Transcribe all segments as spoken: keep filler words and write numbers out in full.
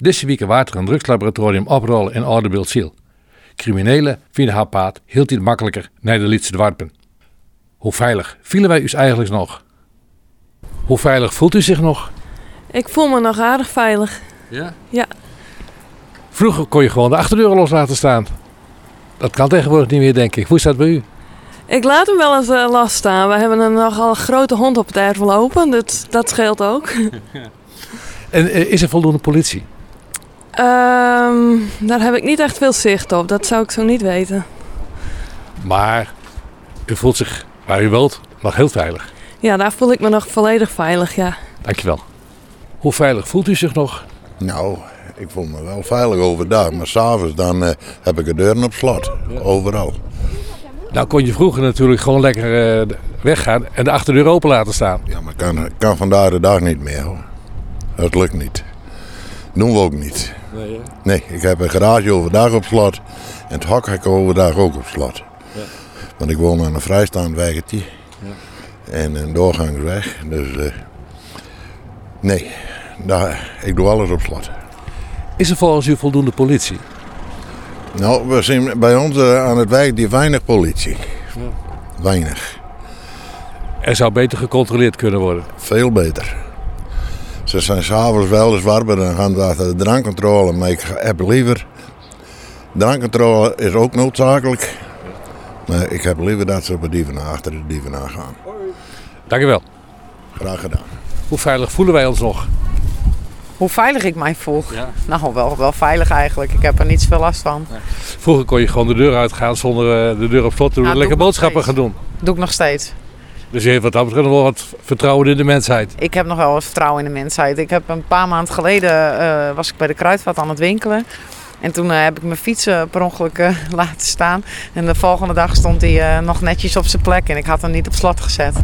Deze week waart er een drugslaboratorium oprollen in Oudebeeld-Ziel. Criminelen vinden haar paard heel iets makkelijker naar de Lietse Dwarpen. Hoe veilig vielen wij u eigenlijk nog? Hoe veilig voelt u zich nog? Ik voel me nog aardig veilig. Ja? Ja. Vroeger kon je gewoon de achterdeur los laten staan. Dat kan tegenwoordig niet meer, denk ik. Hoe is dat bij u? Ik laat hem wel eens uh, last staan. We hebben een nogal grote hond op het erf lopen. Dat, dat scheelt ook. En uh, is er voldoende politie? Um, daar heb ik niet echt veel zicht op. Dat zou ik zo niet weten. Maar u voelt zich, waar u woont, nog heel veilig. Ja, daar voel ik me nog volledig veilig, ja. Dankjewel. Hoe veilig voelt u zich nog? Nou, ik voel me wel veilig overdag. Maar s'avonds dan uh, heb ik de deuren op slot. Ja. Overal. Nou kon je vroeger natuurlijk gewoon lekker uh, weggaan en de achterdeur open laten staan. Ja, maar kan, kan vandaag de dag niet meer, hoor. Dat lukt niet. Doen we ook niet. Nee, hè? Nee, ik heb een garage overdag op slot. En het hok heb ik overdag ook op slot. Ja. Want ik woon aan een vrijstaand weggetje. Ja. En een doorgangsweg. Dus uh, nee, daar, ik doe alles op slot. Is er volgens u voldoende politie? Nou, we zien bij ons uh, aan het wijk die weinig politie. Ja. Weinig. Er zou beter gecontroleerd kunnen worden? Veel beter. Ze zijn s'avonds wel eens warmer en gaan we achter de drankcontrole. Maar ik heb liever... Drankcontrole is ook noodzakelijk. Maar ik heb liever dat ze op de dieven achter de dieven aan gaan. Dank u wel. Graag gedaan. Hoe veilig voelen wij ons nog? Hoe veilig ik mij voel? Ja. Nou, wel, wel veilig eigenlijk. Ik heb er niet zoveel last van. Nee. Vroeger kon je gewoon de deur uitgaan zonder uh, de deur op slot te doen en lekker boodschappen gaan doen. Doe ik nog steeds. Dus je heeft wat dat betreft nog wel wat vertrouwen in de mensheid. Ik heb nog wel wat vertrouwen in de mensheid. Ik heb een paar maanden geleden uh, was ik bij de Kruidvat aan het winkelen. En toen uh, heb ik mijn fiets uh, per ongeluk uh, laten staan. En de volgende dag stond hij uh, nog netjes op zijn plek en ik had hem niet op slot gezet.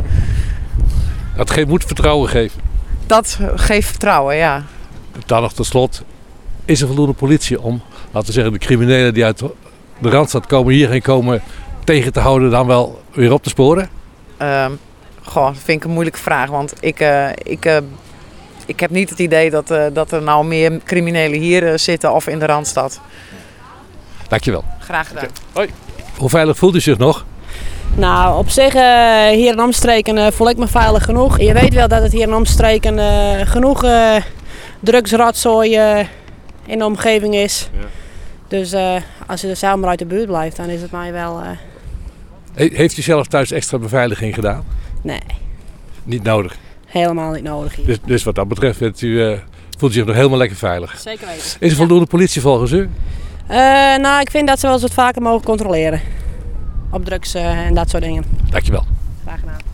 Dat ge- moet vertrouwen geven. Dat geeft vertrouwen, ja. Dan nog tot slot, is er voldoende politie om, laten we zeggen, de criminelen die uit de Randstad komen hierheen komen tegen te houden, dan wel weer op te sporen? Uh, goh, dat vind ik een moeilijke vraag, want ik, uh, ik, uh, ik heb niet het idee dat, uh, dat er nou meer criminelen hier uh, zitten of in de Randstad. Dankjewel. Graag gedaan. Hoi. Hoe veilig voelt u zich nog? Nou, op zich uh, hier in omstreken uh, voel ik me veilig genoeg. Je weet wel dat het hier in omstreken uh, genoeg uh, drugsrotzooi uh, in de omgeving is. Ja. Dus uh, als je er zelf maar uit de buurt blijft, dan is het mij wel... Uh... He- heeft u zelf thuis extra beveiliging gedaan? Nee. Niet nodig? Helemaal niet nodig hier. Dus, dus wat dat betreft bent u, uh, voelt u zich nog helemaal lekker veilig? Zeker weten. Is er voldoende ja. politie volgens u? Uh, nou, ik vind dat ze wel eens wat vaker mogen controleren. Op drugs uh, en dat soort dingen. Dankjewel. Graag gedaan.